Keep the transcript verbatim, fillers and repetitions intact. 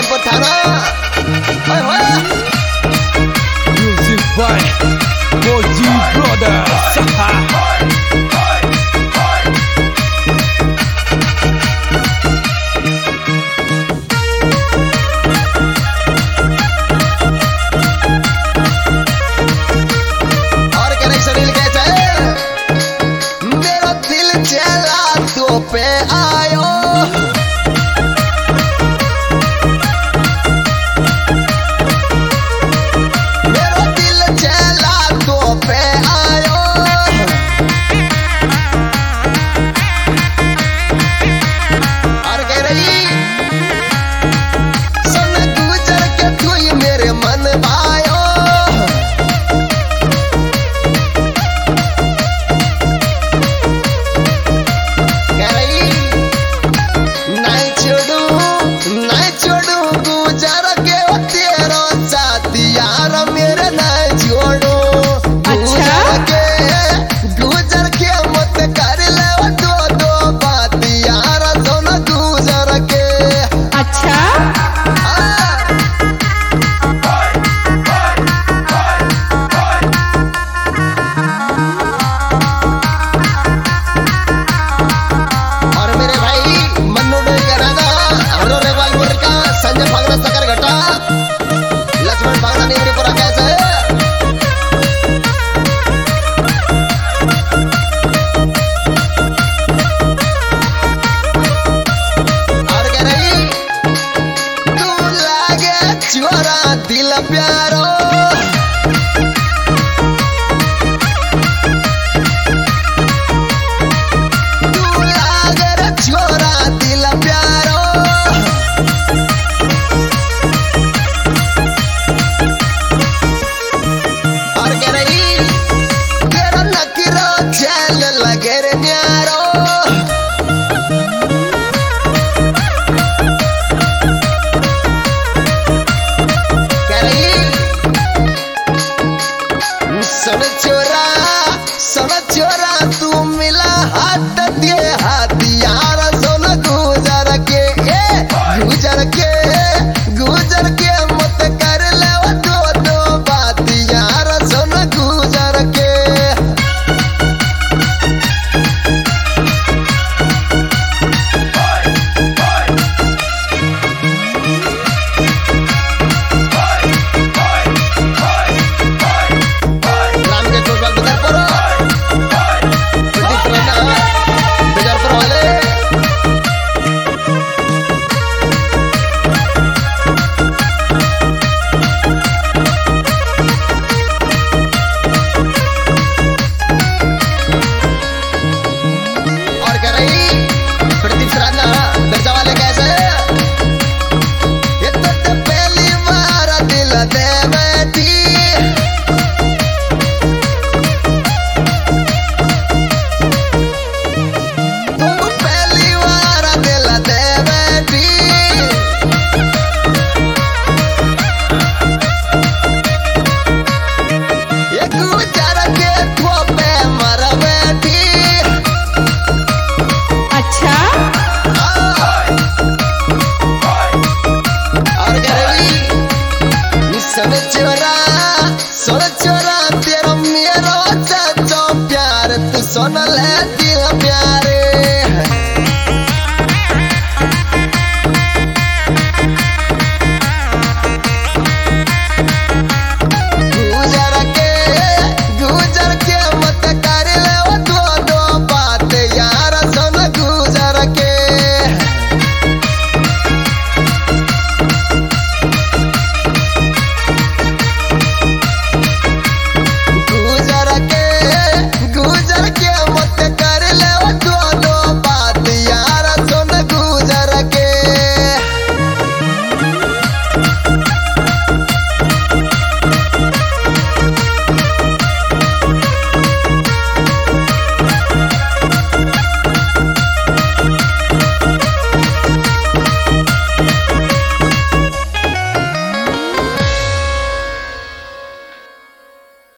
जौनपुर थाना। Music by Moji Brothers. और क्या नहीं सुनील कहते मेरा दिल चला तो पे आयो मेरा दिल चला तो पे आयो और कह रही सन गुजर के तू ही मेरे मन भायो कह रही नहीं छोड़ू नहीं छोड़ू गुजर के वो तेरा साथ यार मेरे नहीं छोड़ू गुजर के गुजर के मत कर ले वो दो दो बात यार दोनों गुजर के अच्छा और मेरे भाई मन्नू डोई का राजा हरो रेवाल मुर्र का संजय भागना सकर घटा लक्ष्मण भागना नीमरीपुरा कैसे और कह रही तू लागे चोरा दिल प्यारो